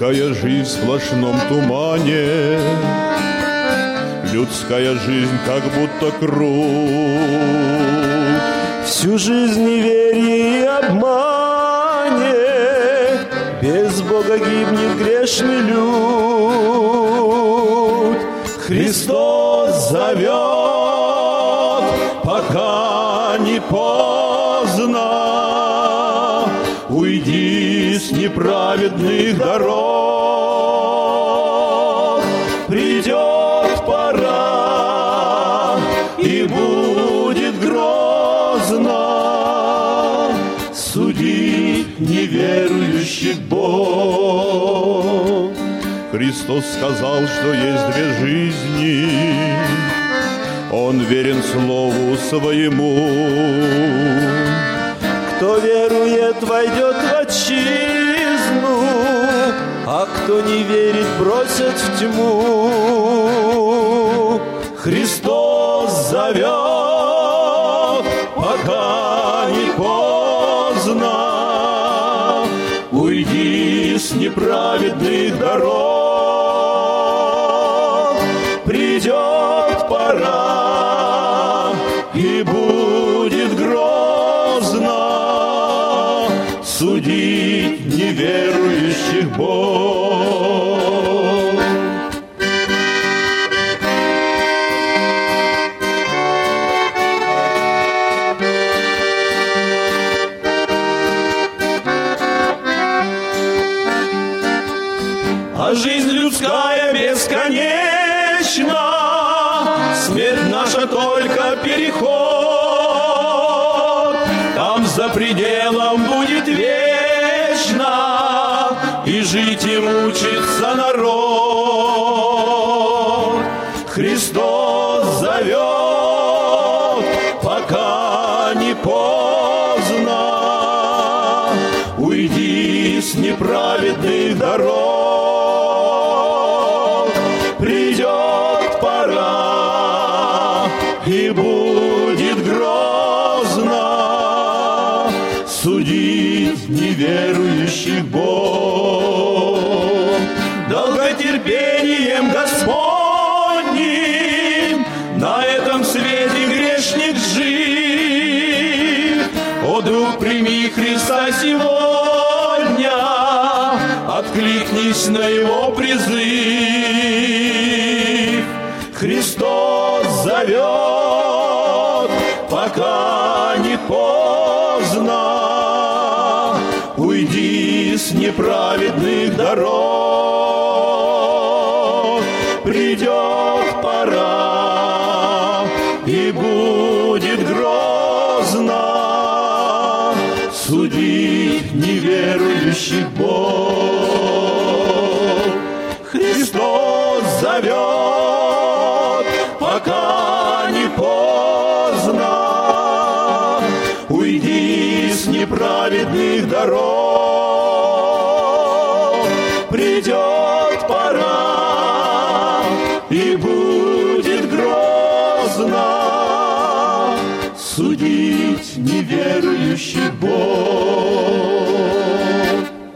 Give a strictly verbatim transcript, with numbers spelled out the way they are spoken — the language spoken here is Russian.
Людская жизнь в сплошном тумане, людская жизнь как будто круг. Всю жизнь неверие и обмане, без Бога гибнет грешный люд. Христос зовет, пока не поздно. Уйди с неправедных дорог. Придет пора, и будет грозно судить неверующих Бог. Христос сказал, что есть две жизни, Он верен слову Своему. Кто верует, войдет в отчизну, а кто не верит, бросят в тьму. Христос зовет, пока не поздно. Уйди с неправедных дорог. Придет пора, и будет грозно судить неверующих Бог. А жизнь людская бесконечна, смерть наша только переход. Там за пределом будет вечно, и жить и мучиться народ. Христос зовет, пока не поздно. Уйди с неправедных дорог. Придет пора, и будет грозно судить неверующих Бог. Долготерпением Господним на этом свете грешник жив. О, друг, прими Христа сегодня, откликнись на Его призыв. Христос зовет, пока не поздно. Уйди с неправедных дорог. Придет пора, и будет грозно судить неверующих Бог. Христос зовет, пока не поздно. Уйди с неправедных дорог. Придет пора, и будет грозно судить неверующих Бог.